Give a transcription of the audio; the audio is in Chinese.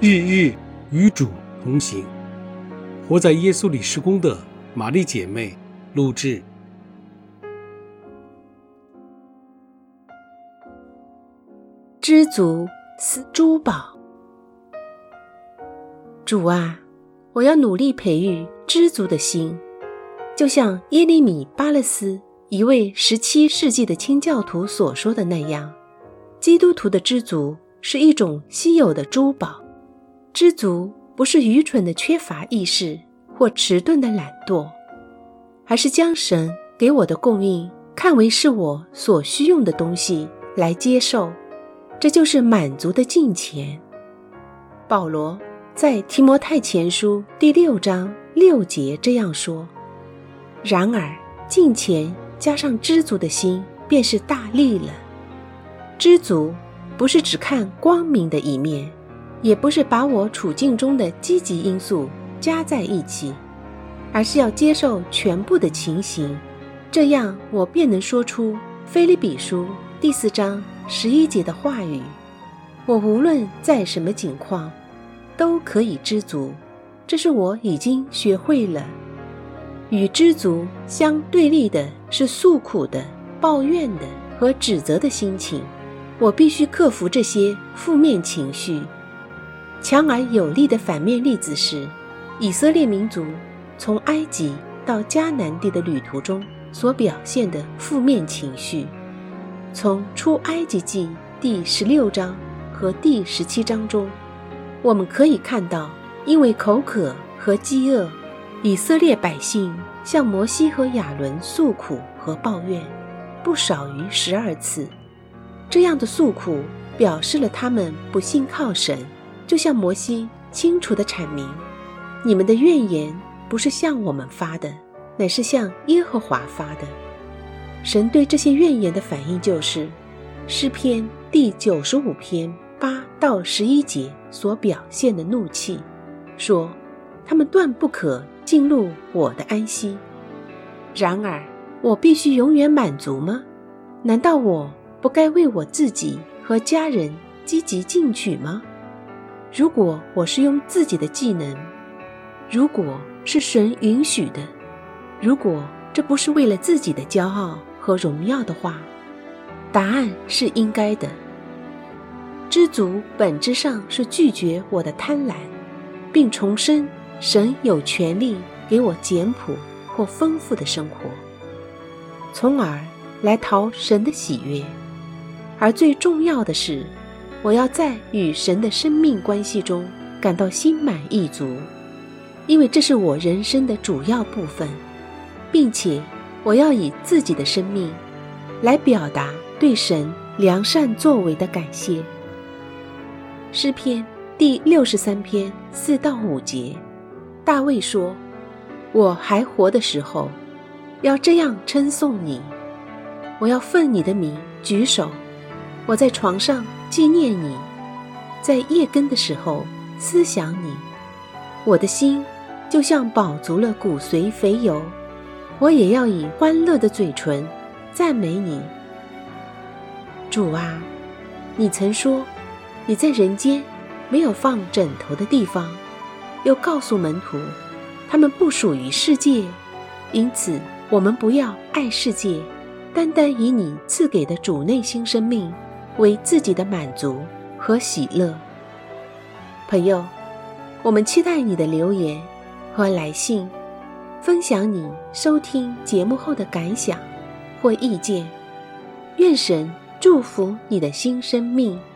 日日与主同行。活在耶稣里事工的玛丽姐妹录制。 知足思珠宝。主啊，我要努力培育知足的心，就像耶利米·巴勒斯一位17世纪的清教徒所说的那样，基督徒的知足是一种稀有的珠宝。知足不是愚蠢的缺乏意识或迟钝的懒惰，而是将神给我的供应看为是我所需用的东西来接受，这就是满足的敬虔。保罗在提摩太前书第6章6节这样说：然而敬虔加上知足的心便是大利了。知足不是只看光明的一面，也不是把我处境中的积极因素加在一起，而是要接受全部的情形，这样我便能说出腓立比书第4章11节的话语：我无论在什么境况都可以知足，这是我已经学会了。与知足相对立的是诉苦的、抱怨的和指责的心情，我必须克服这些负面情绪。强而有力的反面例子是以色列民族从埃及到迦南地的旅途中所表现的负面情绪。从出埃及记第16章和第17章中，我们可以看到，因为口渴和饥饿，以色列百姓向摩西和亚伦诉苦和抱怨，不少于12次。这样的诉苦表示了他们不信靠神，就像摩西清楚地阐明：你们的怨言不是向我们发的，乃是向耶和华发的。神对这些怨言的反应就是诗篇第95篇8到11节所表现的怒气，说他们断不可进入我的安息。然而我必须永远满足吗？难道我不该为我自己和家人积极进取吗？如果我是用自己的技能，如果是神允许的，如果这不是为了自己的骄傲和荣耀的话，答案是应该的。知足本质上是拒绝我的贪婪，并重申神有权利给我简朴或丰富的生活，从而来讨神的喜悦。而最重要的是，我要在与神的生命关系中感到心满意足，因为这是我人生的主要部分，并且我要以自己的生命来表达对神良善作为的感谢。诗篇第63篇4到5节，大卫说：我还活的时候，要这样称颂你，我要奉你的名举手，我在床上纪念你，在夜更的时候思想你。我的心就像饱足了骨髓肥油，我也要以欢乐的嘴唇赞美你。主啊，你曾说你在人间没有放枕头的地方，又告诉门徒他们不属于世界，因此我们不要爱世界，单单以你赐给的主内心生命为自己的满足和喜乐。朋友，我们期待你的留言和来信，分享你收听节目后的感想或意见。愿神祝福你的新生命。